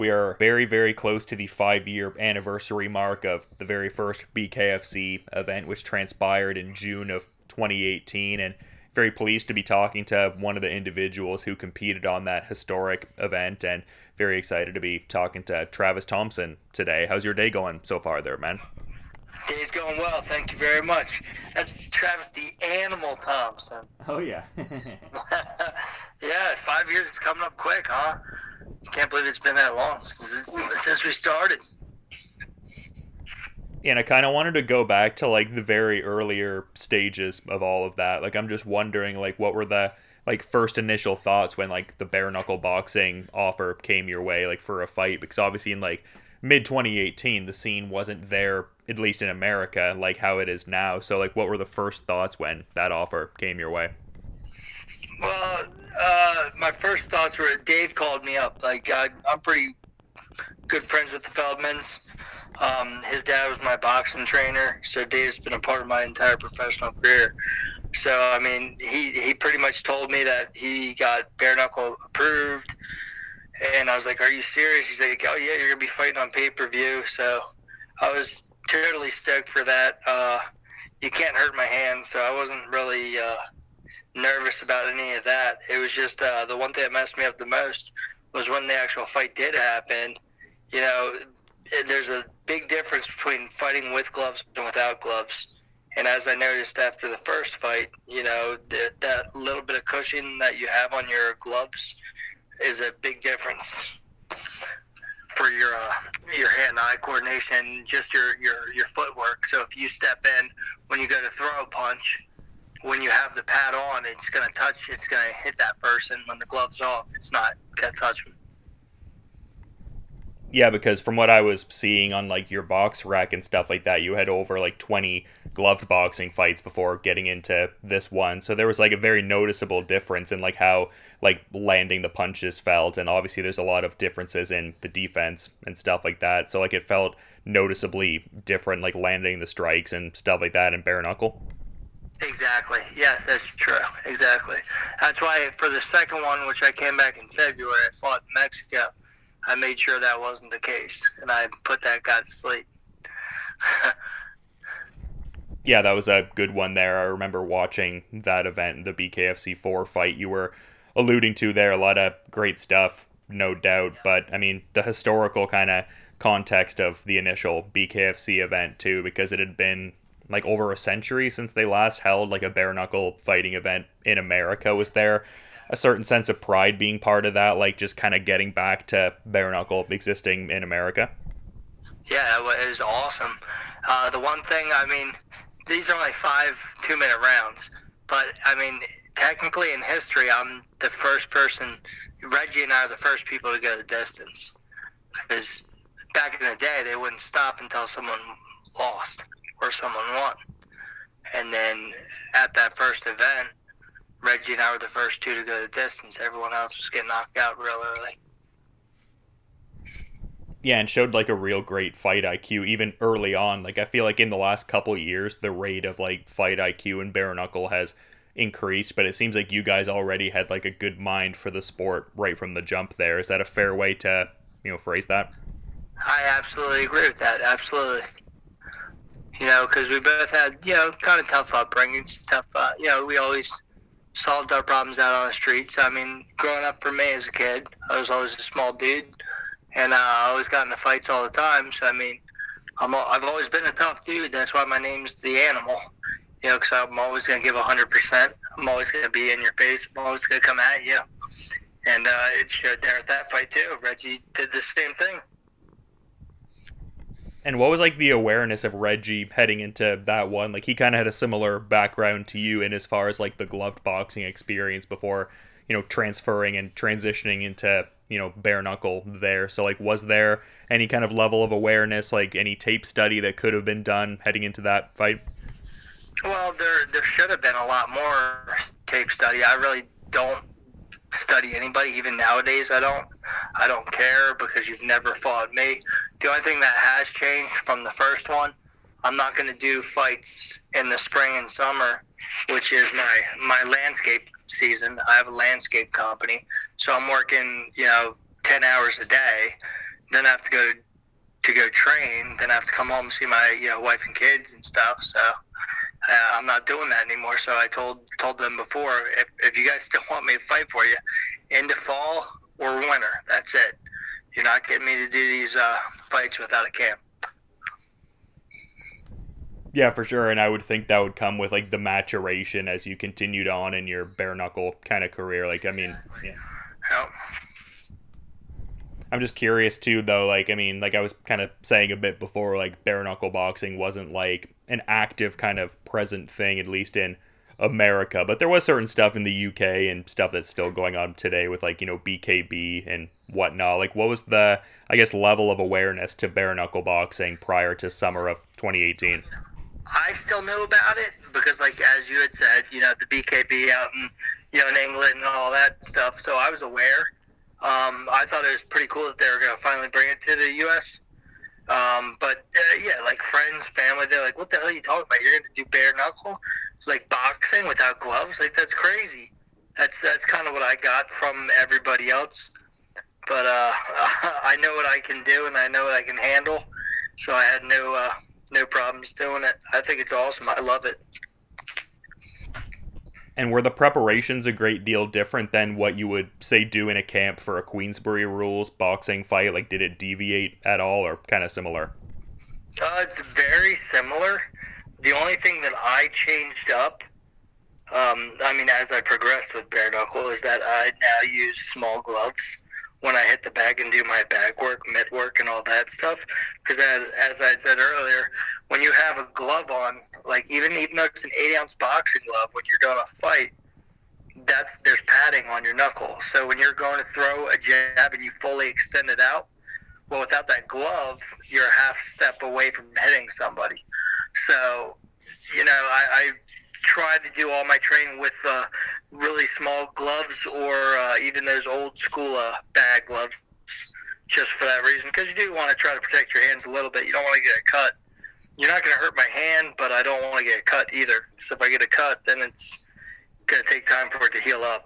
We are very, very close to the 5-year anniversary mark of the very first BKFC event, which transpired in June of 2018. And very pleased to be talking to one of the individuals who competed on that historic event, and very excited to be talking to Travis Thompson today. How's your day going so far there, man? Day's going well, thank you very much. That's Travis the Animal Thompson. Oh, yeah. Yeah, 5 years is coming up quick, huh? Can't believe it's been that long since we started. And I kind of wanted to go back to like the very earlier stages of all of that. Like, I'm just wondering, like, what were the like first initial thoughts when like the bare knuckle boxing offer came your way, like for a fight? Because obviously in like mid 2018, the scene wasn't there, at least in America, like how it is now. So like, what were the first thoughts when that offer came your way? Well, my first thoughts were Dave called me up. I'm pretty good friends with the Feldmans. His dad was my boxing trainer, so Dave's been a part of my entire professional career. So, I mean, he pretty much told me that he got bare knuckle approved, and I was like, "Are you serious?" He's like, "Oh yeah, you're gonna be fighting on pay-per-view." So, I was totally stoked for that. You can't hurt my hands, so I wasn't really nervous about any of that. It was just the one thing that messed me up the most was when the actual fight did happen. You know, there's a big difference between fighting with gloves and without gloves. And as I noticed after the first fight, you know, that little bit of cushion that you have on your gloves is a big difference for your hand-eye coordination, just your footwork. So if you step in when you go to throw a punch, when you have the pad on, it's going to hit that person. When the glove's off, it's not going to touch them. Yeah, because from what I was seeing on like your box rack and stuff like that, you had over like 20 gloved boxing fights before getting into this one. So there was like a very noticeable difference in like how like landing the punches felt, and obviously there's a lot of differences in the defense and stuff like that. So like it felt noticeably different, like landing the strikes and stuff like that in bare knuckle. Exactly. Yes, that's true. Exactly. That's why for the second one, which I came back in February, I fought in Mexico. I made sure that wasn't the case, and I put that guy to sleep. Yeah, that was a good one there. I remember watching that event, the BKFC 4 fight you were alluding to there. A lot of great stuff, no doubt. But, I mean, the historical kind of context of the initial BKFC event, too, because it had been like over a century since they last held like a bare knuckle fighting event in America. Was there a certain sense of pride being part of that, like just kind of getting back to bare knuckle existing in America? Yeah, it was awesome. The one thing, I mean, these are only 5 2-minute rounds, but I mean, technically in history, I'm the first person. Reggie and I are the first people to go the distance, because back in the day, they wouldn't stop until someone lost or someone won. And then at that first event, Reggie and I were the first two to go the distance. Everyone else was getting knocked out real early. Yeah, and showed like a real great fight IQ even early on. Like I feel like in the last couple years, the rate of like fight IQ in bare knuckle has increased, but it seems like you guys already had like a good mind for the sport right from the jump there. Is that a fair way to, phrase that? I absolutely agree with that. Absolutely. You know, because we both had, kind of tough upbringings. We always solved our problems out on the streets. I mean, growing up for me as a kid, I was always a small dude, and I always got into fights all the time. So, I mean, I've always been a tough dude. That's why my name's The Animal, because I'm always going to give 100%. I'm always going to be in your face. I'm always going to come at you. And it showed there at that fight, too. Reggie did the same thing. And what was like the awareness of Reggie heading into that one? Like he kind of had a similar background to you in as far as like the gloved boxing experience before, transferring and transitioning into, bare knuckle there. So like was there any kind of level of awareness, like any tape study that could have been done heading into that fight? Well, there should have been a lot more tape study. I really don't study anybody. Even nowadays, I don't care, because you've never fought me. The only thing that has changed from the first one, I'm not going to do fights in the spring and summer, which is my landscape season. I have a landscape company, so I'm working 10 hours a day. train than have to come home and see my wife and kids and stuff. So I'm not doing that anymore. So I told them before, if you guys still want me to fight for you, into fall or winter, that's it. You're not getting me to do these fights without a camp. Yeah, for sure. And I would think that would come with like the maturation as you continued on in your bare knuckle kind of career. Like, I mean, yeah. Yep. I'm just curious too, though. Like, I mean, like I was kind of saying a bit before, like bare knuckle boxing wasn't like an active kind of present thing, at least in America. But there was certain stuff in the UK and stuff that's still going on today with like, BKB and whatnot. Like, what was the, I guess, level of awareness to bare knuckle boxing prior to summer of 2018? I still knew about it because, like, as you had said, the BKB out in England and all that stuff. So I was aware. I thought it was pretty cool that they were going to finally bring it to the U.S. But like friends, family, they're like, "What the hell are you talking about? You're going to do bare knuckle, like boxing without gloves? Like that's crazy." That's kind of what I got from everybody else. But I know what I can do and I know what I can handle, so I had no problems doing it. I think it's awesome. I love it. And were the preparations a great deal different than what you would, say, do in a camp for a Queensbury rules boxing fight? Like, did it deviate at all or kind of similar? It's very similar. The only thing that I changed up, as I progressed with bare knuckle, is that I now use small gloves when I hit the bag and do my bag work, mitt work, and all that stuff. Because as I said earlier, when you have a glove on, like even though it's an 8-ounce boxing glove, when you're doing a fight, there's padding on your knuckle. So when you're going to throw a jab and you fully extend it out, well, without that glove, you're a half step away from hitting somebody. So, I try to do all my training with really small gloves or even those old school bag gloves, just for that reason, because you do want to try to protect your hands a little bit. You don't want to get a cut. You're not going to hurt my hand, but I don't want to get a cut either. So if I get a cut, then it's going to take time for it to heal up.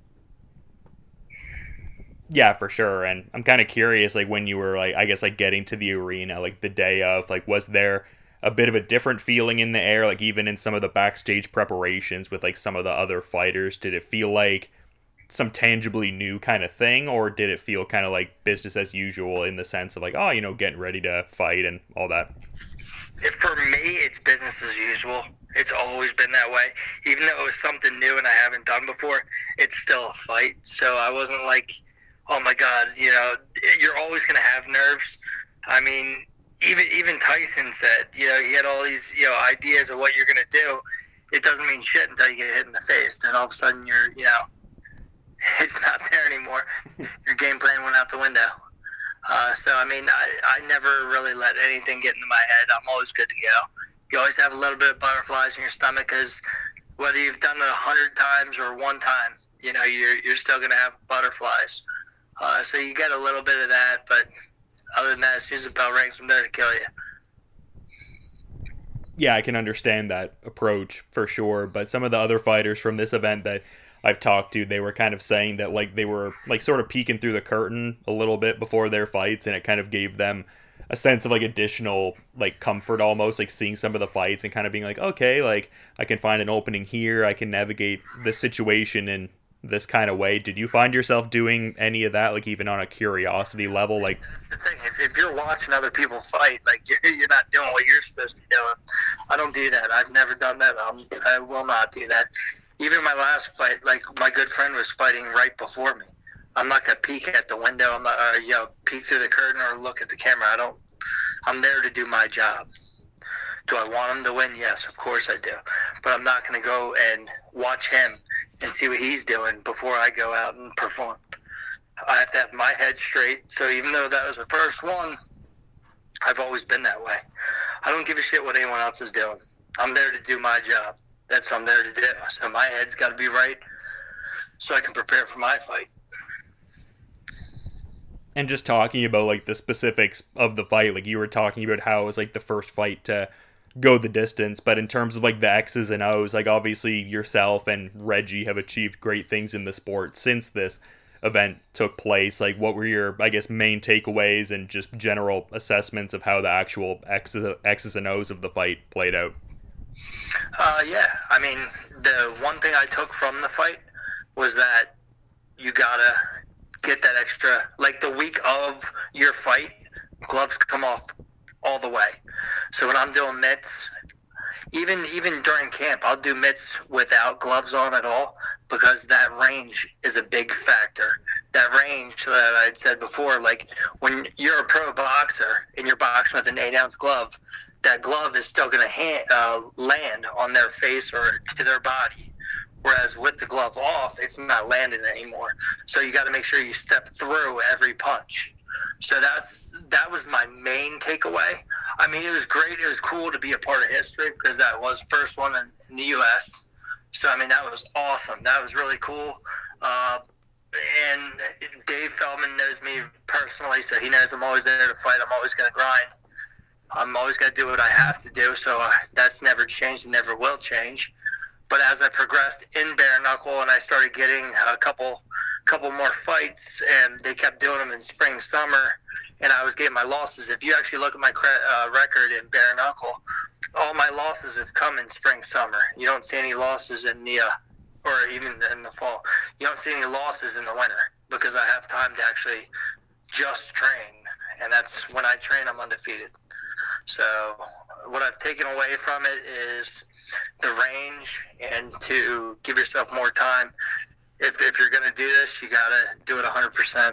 Yeah, for sure. And I'm kind of curious, like when you were like, I guess like getting to the arena, like the day of, like was there a bit of a different feeling in the air, like even in some of the backstage preparations with like some of the other fighters? Did it feel like some tangibly new kind of thing, or did it feel kind of like business as usual in the sense of like, oh, getting ready to fight and all that? For me, it's business as usual. It's always been that way. Even though it was something new and I haven't done before, it's still a fight. So I wasn't like, oh my God, you're always going to have nerves. I mean, even Tyson said, he had all these, ideas of what you're going to do. It doesn't mean shit until you get hit in the face. Then all of a sudden you're, it's not there anymore. Your game plan went out the window. I never really let anything get into my head. I'm always good to go. You always have a little bit of butterflies in your stomach because whether you've done it 100 times or one time, you're still going to have butterflies. So you get a little bit of that, but other than that, as soon as the bell rings, I'm there to kill you. Yeah, I can understand that approach for sure. But some of the other fighters from this event that I've talked to, they were kind of saying that like they were like sort of peeking through the curtain a little bit before their fights, and it kind of gave them a sense of like additional like comfort, almost like seeing some of the fights and kind of being like, okay, like I can find an opening here, I can navigate this situation in this kind of way. Did you find yourself doing any of that, like even on a curiosity level? Like, that's the thing. If you're watching other people fight, like you're not doing what you're supposed to be doing. I don't do that. I've never done that. I will not do that. Even my last fight, like my good friend was fighting right before me. I'm not gonna peek at the window. I'm not, peek through the curtain or look at the camera. I'm there to do my job. Do I want him to win? Yes, of course I do. But I'm not going to go and watch him and see what he's doing before I go out and perform. I have to have my head straight. So even though that was the first one, I've always been that way. I don't give a shit what anyone else is doing. I'm there to do my job. That's what I'm there to do. So my head's got to be right so I can prepare for my fight. And just talking about like the specifics of the fight, like you were talking about how it was like the first fight to go the distance, but in terms of like the X's and O's, like obviously yourself and Reggie have achieved great things in the sport since this event took place. Like, what were your, I guess, main takeaways and just general assessments of how the actual X's and O's of the fight played out? Yeah, I mean, the one thing I took from the fight was that you gotta get that extra, like the week of your fight, gloves come off all the way. So when I'm doing mitts, even during camp, I'll do mitts without gloves on at all because that range is a big factor. That range that I'd said before, like when you're a pro boxer and you're boxing with an 8-ounce glove, that glove is still going to land on their face or to their body. Whereas with the glove off, it's not landing anymore. So you got to make sure you step through every punch. So that was my main takeaway. I mean, it was great. It was cool to be a part of history because that was the first one in the U.S. So, I mean, that was awesome. That was really cool. And Dave Feldman knows me personally, so he knows I'm always there to fight. I'm always going to grind. I'm always going to do what I have to do. So that's never changed and never will change. But as I progressed in bare knuckle and I started getting a couple more fights, and they kept doing them in spring, summer, and I was getting my losses. If you actually look at my record in bare knuckle, all my losses have come in spring, summer. You don't see any losses in the, or even in the fall. You don't see any losses in the winter because I have time to actually just train, and that's when I train, I'm undefeated. So what I've taken away from it is the range and to give yourself more time. If you're going to do this, you got to do it 100%.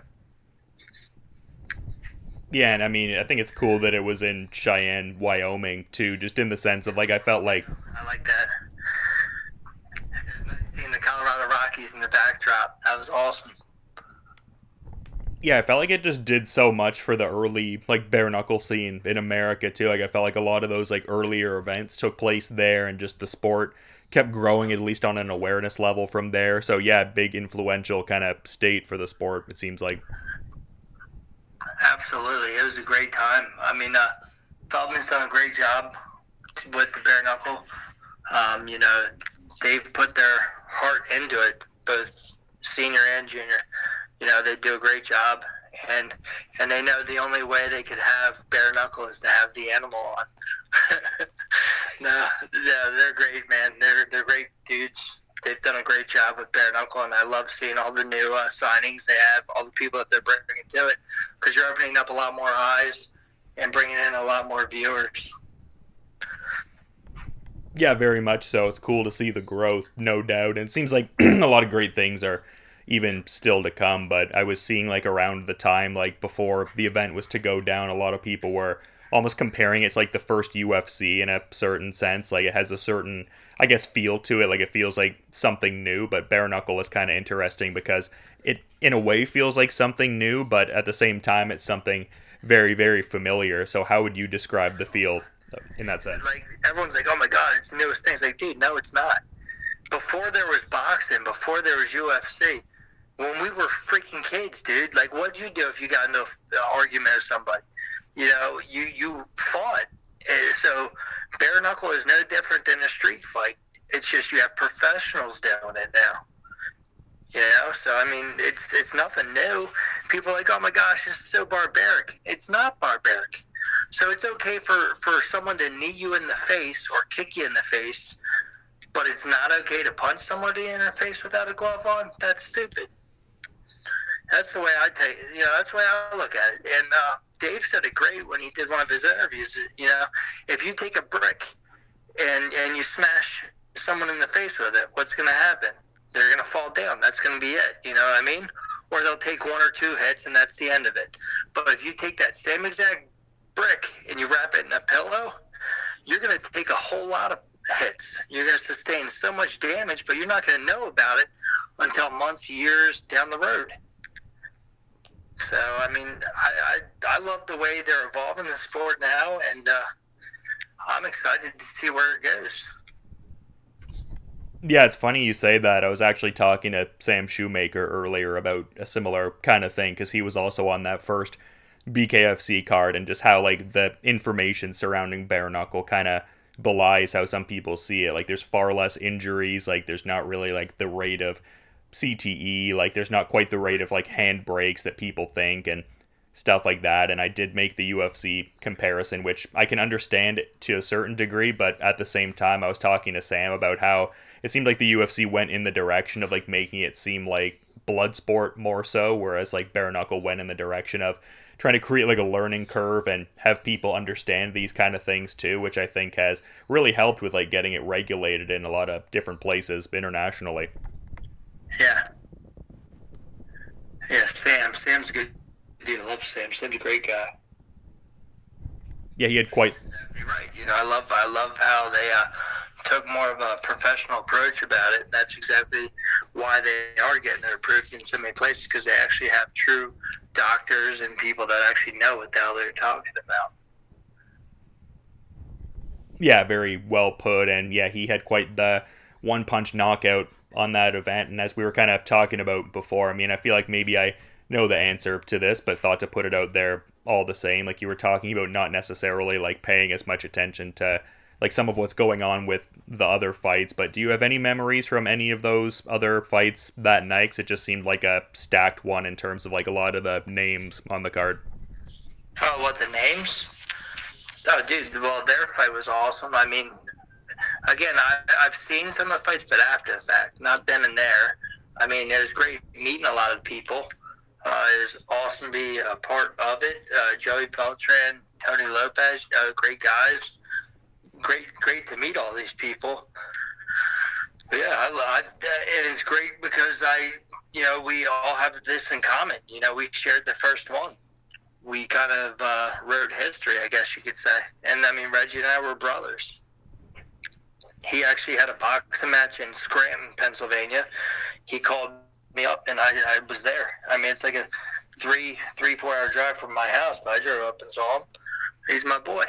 Yeah, and I mean, I think it's cool that it was in Cheyenne, Wyoming, too, just in the sense of, like, I felt like... I like that. It's nice seeing the Colorado Rockies in the backdrop. That was awesome. Yeah, I felt like it just did so much for the early, like, bare knuckle scene in America, too. Like, I felt like a lot of those, like, earlier events took place there, and just the sport kept growing, at least on an awareness level from there. So, yeah, big influential kind of state for the sport, it seems like. Absolutely. It was a great time. I mean, Feldman's done a great job with the bare knuckle. You know, they've put their heart into it, both senior and junior. You know, they do a great job, and they know the only way they could have bare knuckle is to have the animal on. No, they're great, man. They're great dudes. They've done a great job with bare knuckle, and I love seeing all the new signings they have, all the people that they're bringing to it, because you're opening up a lot more eyes and bringing in a lot more viewers. Yeah, very much so. It's cool to see the growth, no doubt. And it seems like a lot of great things are even still to come. But I was seeing, like, around the time, like, before the event was to go down, a lot of people were almost comparing it to, like, the first UFC in a certain sense. Like, it has a certain, I guess, feel to it. Like, it feels like something new. But bare knuckle is kind of interesting because it, in a way, feels like something new. But at the same time, it's something very, very familiar. So how would you describe the feel in that sense? Like, everyone's like, oh my God, it's the newest thing. It's like, dude, no, it's not. Before there was boxing, before there was UFC, when we were freaking kids, dude, like, what'd you do if you got into an argument with somebody? You know, you fought. So bare knuckle is no different than a street fight. It's just you have professionals doing it now. You know, so I mean, it's nothing new. People are like, oh my gosh, this is so barbaric. It's not barbaric. So it's okay for someone to knee you in the face or kick you in the face, but it's not okay to punch somebody in the face without a glove on? That's stupid. That's the way I take it. You know, that's the way I look at it. And Dave said it great when he did one of his interviews. You know, if you take a brick and you smash someone in the face with it, what's going to happen? They're going to fall down. That's going to be it. You know what I mean? Or they'll take one or two hits, and that's the end of it. But if you take that same exact brick and you wrap it in a pillow, you're going to take a whole lot of hits. You're going to sustain so much damage, but you're not going to know about it until months, years down the road. So, I mean, I love the way they're evolving the sport now, and I'm excited to see where it goes. Yeah, it's funny you say that. I was actually talking to Sam Shoemaker earlier about a similar kind of thing, because he was also on that first BKFC card, and just how, like, the information surrounding bare knuckle kind of belies how some people see it. Like, there's far less injuries. Like, there's not really, like, the rate of CTE, like there's not quite the rate of like hand breaks that people think and stuff like that. And I did make the UFC comparison, which I can understand to a certain degree, but at the same time I was talking to Sam about how it seemed like the UFC went in the direction of like making it seem like blood sport more so, whereas like bare knuckle went in the direction of trying to create like a learning curve and have people understand these kind of things too, which I think has really helped with like getting it regulated in a lot of different places internationally. Yeah. Yeah, Sam's a good dude. I love Sam. Sam's a great guy. Yeah, he had quite. You're right. I love how they took more of a professional approach about it. That's exactly why they are getting it approved in so many places, because they actually have true doctors and people that actually know what the hell they're talking about. Yeah, very well put, and yeah, he had quite the one-punch knockout on that event, and as we were kind of talking about before, I mean, I feel like maybe I know the answer to this, but thought to put it out there all the same. Like you were talking about not necessarily like paying as much attention to like some of what's going on with the other fights, but do you have any memories from any of those other fights that night? 'Cause it just seemed like a stacked one in terms of like a lot of the names on the card. Oh, what, the names? Oh, dude, well, their fight was awesome. I mean, again, I've seen some of the fights, but after the fact, not then and there. I mean, it was great meeting a lot of people. It was awesome to be a part of it. Joey Beltran, Tony Lopez, great guys. Great to meet all these people. Yeah, it is great because we all have this in common. We shared the first one. We kind of wrote history, I guess you could say. And I mean, Reggie and I were brothers. He actually had a boxing match in Scranton, Pennsylvania. He called me up, and I was there. I mean, it's like a 4 hour drive from my house, but I drove up and saw him. He's my boy,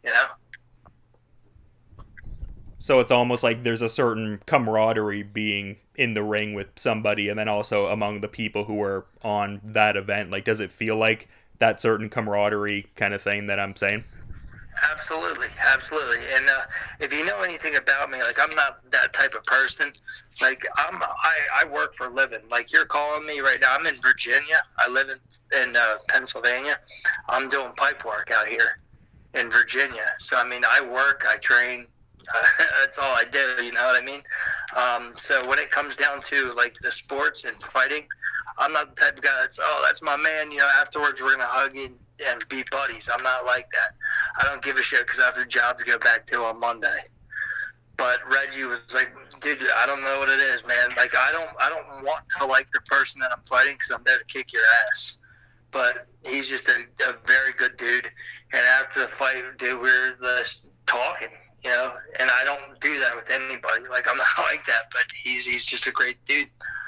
So it's almost like there's a certain camaraderie being in the ring with somebody, and then also among the people who were on that event. Like, does it feel like that certain camaraderie kind of thing that I'm saying? Absolutely. And if you know anything about me, like, I'm not that type of person. Like, I work for a living. Like, you're calling me right now. I'm in Virginia. I live in Pennsylvania. I'm doing pipe work out here in Virginia. So, I mean, I work, I train. That's all I do, you know what I mean? So when it comes down to like the sports and fighting, I'm not the type of guy that's my man, afterwards we're going to hug and be buddies. I'm not like that. I don't give a shit because I have a job to go back to on Monday. But Reggie was like, dude, I don't know what it is, man. Like, I don't want to like the person that I'm fighting because I'm there to kick your ass. But he's just a very good dude. And after the fight, dude, we were talking, and I don't do that with anybody. Like, I'm not like that, but he's just a great dude.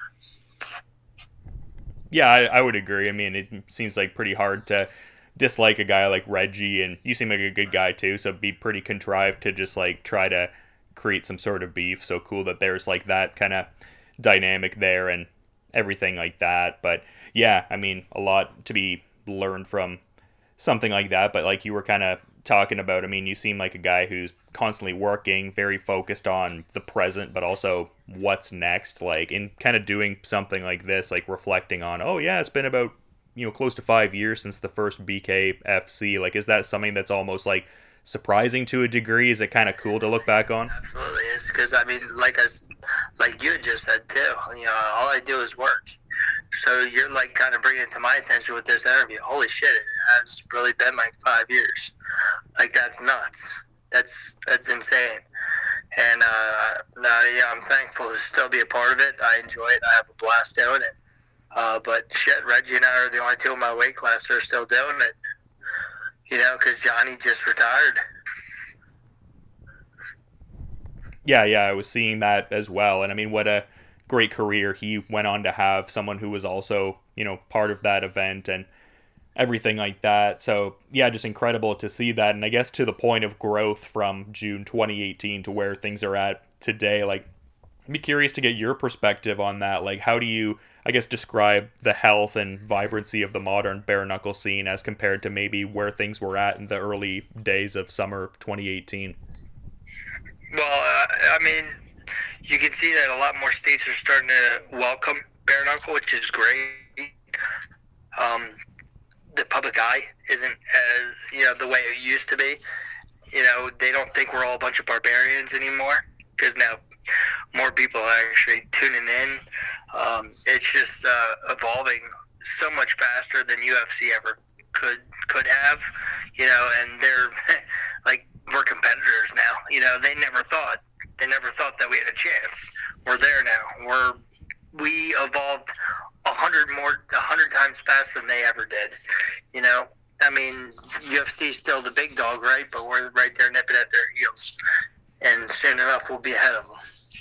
Yeah, I would agree. I mean, it seems like pretty hard to dislike a guy like Reggie, and you seem like a good guy too, so it'd be pretty contrived to just like try to create some sort of beef. So cool that there's like that kind of dynamic there and everything like that. But yeah, I mean, a lot to be learned from something like that. But like you were kind of talking about, I mean, you seem like a guy who's constantly working, very focused on the present, but also what's next. Like in kind of doing something like this, like reflecting on, oh yeah, it's been about close to 5 years since the first BKFC. Like, is that something that's almost like surprising to a degree? Is it kind of cool to look back on? Absolutely, it's because I mean, like you had just said too. All I do is work. So you're like kind of bringing it to my attention with this interview. Holy shit, it has really been like 5 years. Like, that's nuts. That's insane. And I'm thankful to still be a part of it. I enjoy it. I have a blast doing it. But shit, Reggie and I are the only two in my weight class that are still doing it. Because Johnny just retired. Yeah, I was seeing that as well. And I mean, what a great career he went on to have, someone who was also, part of that event and everything like that. So yeah, just incredible to see that. And I guess to the point of growth from June 2018 to where things are at today, like, I'd be curious to get your perspective on that. Like, how do you, I guess, describe the health and vibrancy of the modern bare knuckle scene as compared to maybe where things were at in the early days of summer 2018? Well, I mean, you can see that a lot more states are starting to welcome bare knuckle, which is great. Um, the public eye isn't as, the way it used to be. They don't think we're all a bunch of barbarians anymore because now more people are actually tuning in. It's just evolving so much faster than UFC ever could have, and they're like, we're competitors now. They never thought that we had a chance. We're there now. We evolved 100 times faster than they ever did. I mean, UFC is still the big dog, right? But we're right there nipping at their heels, and soon enough we'll be ahead of them.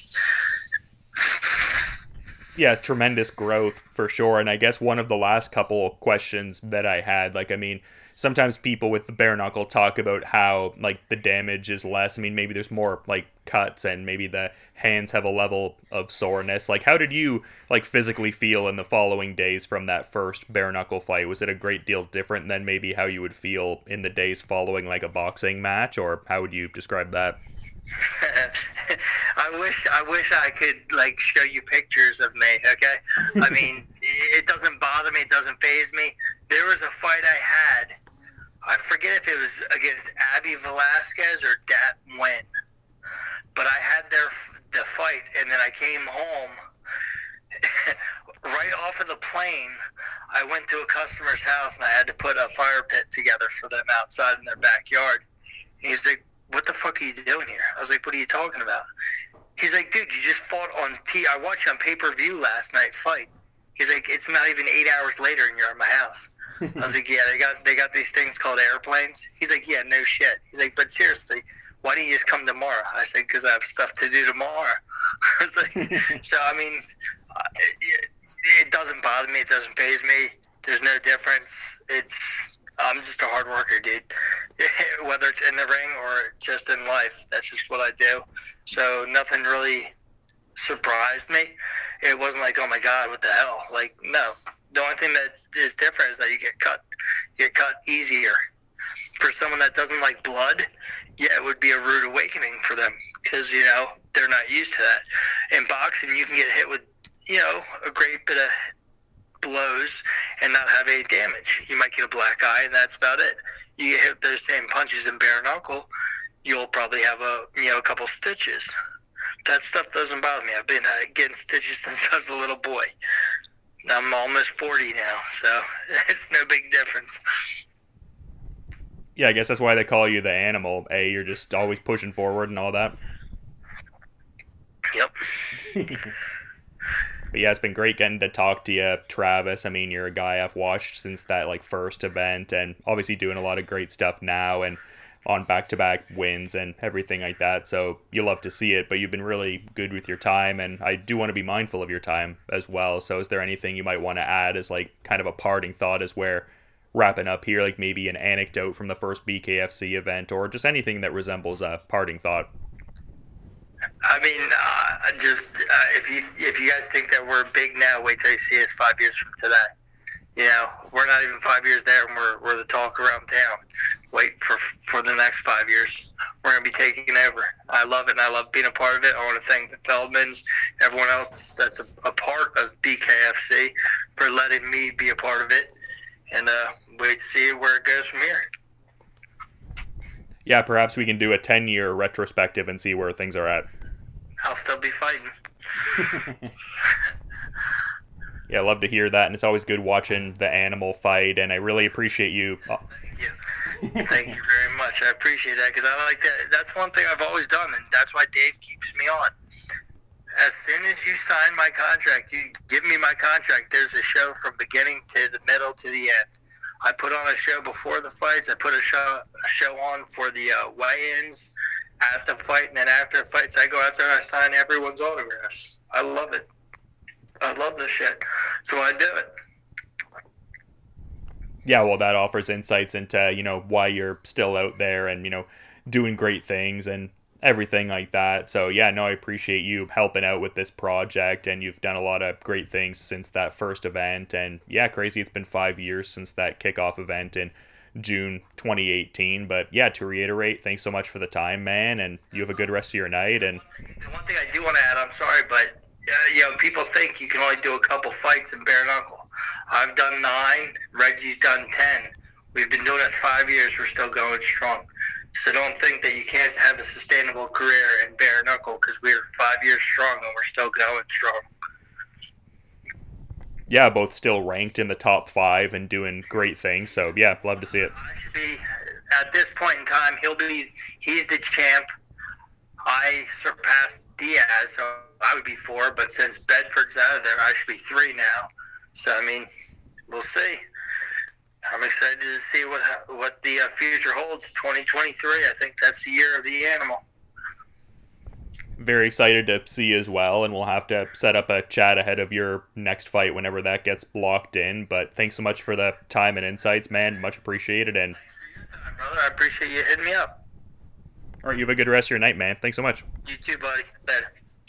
Yeah, tremendous growth for sure. And I guess one of the last couple questions that I had, sometimes people with the bare knuckle talk about how, the damage is less. I mean, maybe there's more, cuts, and maybe the hands have a level of soreness. How did you, physically feel in the following days from that first bare knuckle fight? Was it a great deal different than maybe how you would feel in the days following, a boxing match? Or how would you describe that? I wish I could show you pictures of me. Okay, I mean, it doesn't bother me. It doesn't faze me. There was a fight I had. I forget if it was against Abby Velasquez or Dat Nguyen, but I had the fight, and then I came home. Right off of the plane, I went to a customer's house, and I had to put a fire pit together for them outside in their backyard. And he's like, "What the fuck are you doing here?" I was like, "What are you talking about?" He's like, "Dude, you just fought on I watched on pay-per-view last night fight." He's like, "It's not even 8 hours later and you're at my house." I was like, "Yeah, they got these things called airplanes." He's like, "Yeah, no shit." He's like, "But seriously, why don't you just come tomorrow?" I said, "Because I have stuff to do tomorrow." I was like, so I mean, it doesn't bother me. It doesn't faze me. There's no difference. I'm just a hard worker, dude. Whether it's in the ring or just in life, that's just what I do. So nothing really surprised me. It wasn't like, "Oh my God, what the hell?" No. The only thing that is different is that you get cut. You get cut easier. For someone that doesn't like blood, yeah, it would be a rude awakening for them because, they're not used to that. In boxing, you can get hit with, a great bit of blows and not have any damage. You might get a black eye, and that's about it. You get hit those same punches in bare knuckle, you'll probably have a couple stitches. That stuff doesn't bother me. I've been getting stitches since I was a little boy. I'm almost 40 now, so it's no big difference. Yeah, I guess that's why they call you the animal. You're just always pushing forward and all that. Yep. But yeah, it's been great getting to talk to you, Travis. I mean, you're a guy I've watched since that first event, and obviously doing a lot of great stuff now and on back-to-back wins and everything like that. So you love to see it, but you've been really good with your time, and I do want to be mindful of your time as well. So is there anything you might want to add as kind of a parting thought as we're wrapping up here, maybe an anecdote from the first BKFC event, or just anything that resembles a parting thought? I mean, if you guys think that we're big now, wait till you see us 5 years from today. We're not even 5 years there, and we're the talk around town. Wait for the next 5 years. We're going to be taking over. I love it, and I love being a part of it. I want to thank the Feldmans, everyone else that's a part of BKFC for letting me be a part of it, and wait to see where it goes from here. Yeah, perhaps we can do a 10-year retrospective and see where things are at. I'll still be fighting. Yeah, I love to hear that, and it's always good watching the animal fight, and I really appreciate you. Thank you. Thank you very much. I appreciate that, because I like that. That's one thing I've always done, and that's why Dave keeps me on. As soon as you sign my contract, you give me my contract, there's a show from beginning to the middle to the end. I put on a show before the fights. I put a show on for the weigh-ins at the fight, and then after the fights, I go out there and I sign everyone's autographs. I love it. I love this shit. So I do it. Yeah, well, that offers insights into, why you're still out there and, doing great things and everything like that. So, yeah, no, I appreciate you helping out with this project, and you've done a lot of great things since that first event. And, yeah, crazy, it's been 5 years since that kickoff event in June 2018. But yeah, to reiterate, thanks so much for the time, man, and you have a good rest of your night. And The one thing I do want to add, I'm sorry, but people think you can only do a couple fights in bare knuckle. I've done 9. Reggie's done 10. We've been doing it 5 years. We're still going strong. So don't think that you can't have a sustainable career in bare knuckle because we're 5 years strong and we're still going strong. yeah, both still ranked in the top 5 and doing great things. So yeah, love to see it. I should be, at this point in time, he's the champ. I surpassed Diaz, so I would be 4, but since Bedford's out of there, I should be 3 now. So, I mean, we'll see. I'm excited to see what the future holds. 2023, I think that's the year of the animal. Very excited to see you as well, and we'll have to set up a chat ahead of your next fight whenever that gets blocked in. But thanks so much for the time and insights, man. Much appreciated. And For your time, brother, I appreciate you hitting me up. all right, you have a good rest of your night, man. Thanks so much. You too, buddy. Later.